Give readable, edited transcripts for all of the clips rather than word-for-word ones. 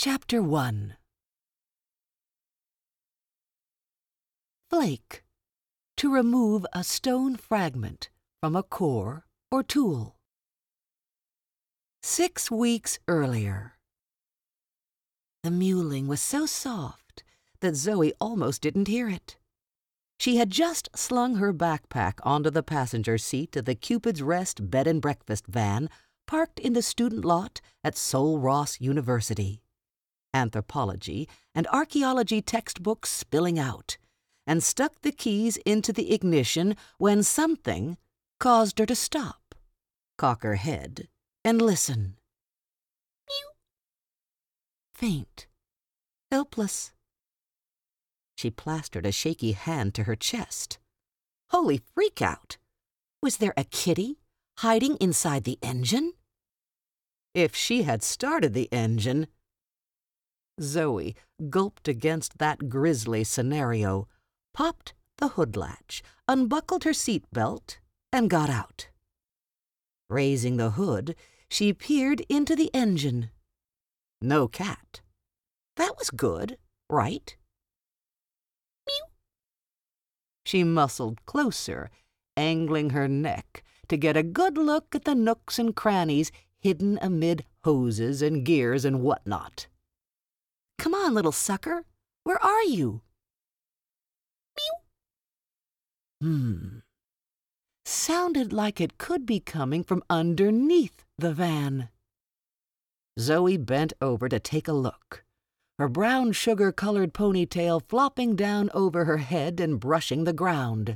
Chapter 1. Flake. To remove a stone fragment from a core or tool. 6 weeks earlier. The mewling was so soft that Zoe almost didn't hear it. She had just slung her backpack onto the passenger seat of the Cupid's Rest bed and breakfast van parked in the student lot at Sul Ross University. Anthropology and archaeology textbooks spilling out, and stuck the keys into the ignition when something caused her to stop, cock her head, and listen. Mew. Faint, helpless. She plastered a shaky hand to her chest. Holy freak-out! Was there a kitty hiding inside the engine? If she had started the engine... Zoe gulped against that grisly scenario, popped the hood latch, unbuckled her seat belt, and got out. Raising the hood, she peered into the engine. No cat. That was good, right? Mew. She muscled closer, angling her neck to get a good look at the nooks and crannies hidden amid hoses and gears and whatnot. Come on, little sucker. Where are you? Mew. Sounded like it could be coming from underneath the van. Zoe bent over to take a look, her brown sugar-colored ponytail flopping down over her head and brushing the ground.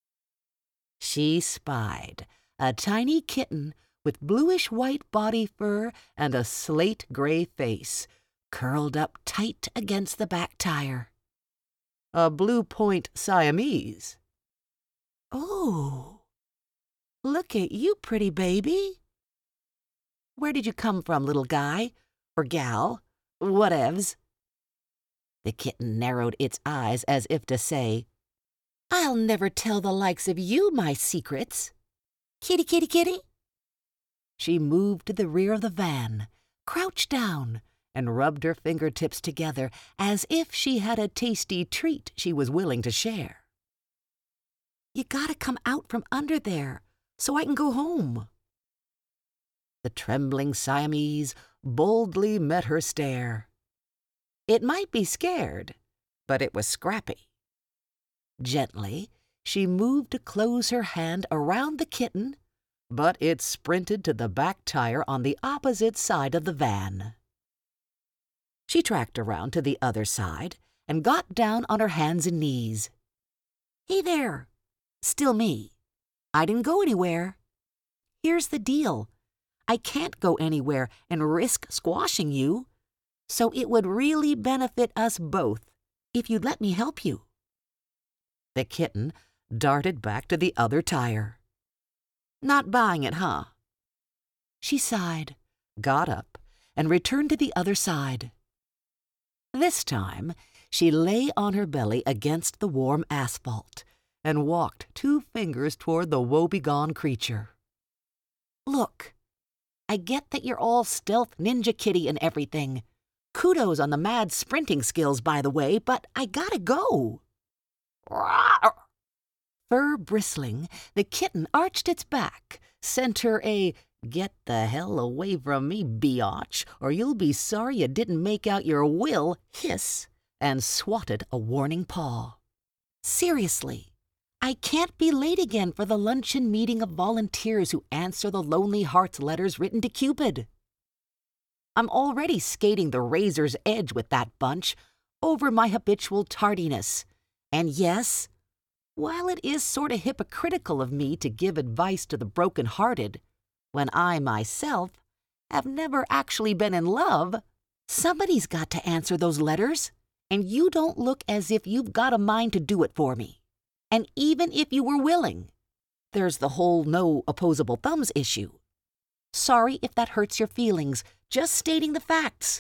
She spied a tiny kitten with bluish-white body fur and a slate-gray face, curled up tight against the back tire. A Blue Point Siamese. Oh, look at you, pretty baby. Where did you come from, little guy? Or gal? Whatevs? The kitten narrowed its eyes as if to say, I'll never tell the likes of you my secrets. Kitty, kitty, kitty. She moved to the rear of the van, crouched down, and rubbed her fingertips together as if she had a tasty treat she was willing to share. You gotta come out from under there so I can go home. The trembling Siamese boldly met her stare. It might be scared, but it was scrappy. Gently, she moved to close her hand around the kitten, but it sprinted to the back tire on the opposite side of the van. She tracked around to the other side and got down on her hands and knees. Hey there, still me. I didn't go anywhere. Here's the deal. I can't go anywhere and risk squashing you, so it would really benefit us both if you'd let me help you. The kitten darted back to the other tire. Not buying it, huh? She sighed, got up, and returned to the other side. This time, she lay on her belly against the warm asphalt and walked 2 fingers toward the woebegone creature. Look, I get that you're all stealth ninja kitty and everything. Kudos on the mad sprinting skills, by the way, but I gotta go. Fur bristling, the kitten arched its back, sent her a "Get the hell away from me, biatch, or you'll be sorry you didn't make out your will" hiss, and swatted a warning paw. Seriously, I can't be late again for the luncheon meeting of volunteers who answer the Lonely Hearts letters written to Cupid. I'm already skating the razor's edge with that bunch, over my habitual tardiness. And yes, while it is sort of hypocritical of me to give advice to the broken-hearted, when I myself have never actually been in love, somebody's got to answer those letters, and you don't look as if you've got a mind to do it for me. And even if you were willing, there's the whole no opposable thumbs issue. Sorry if that hurts your feelings, just stating the facts.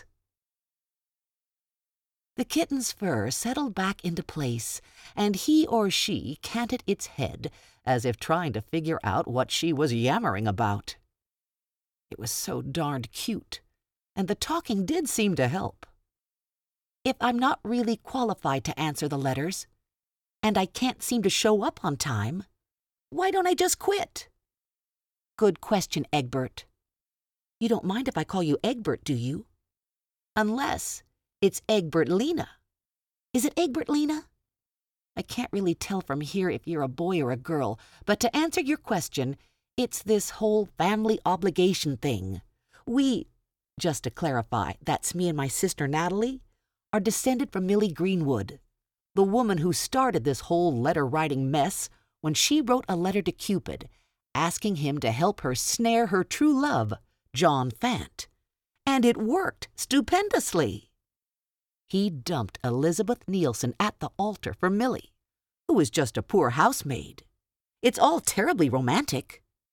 The kitten's fur settled back into place, and he or she canted its head as if trying to figure out what she was yammering about. It was so darned cute, and the talking did seem to help. if I'm not really qualified to answer the letters, and I can't seem to show up on time, why don't I just quit? Good question, Egbert. You don't mind if I call you Egbert, do you? Unless it's Egbert Lena. Is it Egbert Lena? I can't really tell from here if you're a boy or a girl, but to answer your question, it's this whole family obligation thing. Just to clarify, that's me and my sister Natalie, are descended from Millie Greenwood, the woman who started this whole letter-writing mess when she wrote a letter to Cupid, asking him to help her snare her true love, John Fant. And it worked stupendously. He dumped Elizabeth Nielsen at the altar for Millie, who was just a poor housemaid. It's all terribly romantic.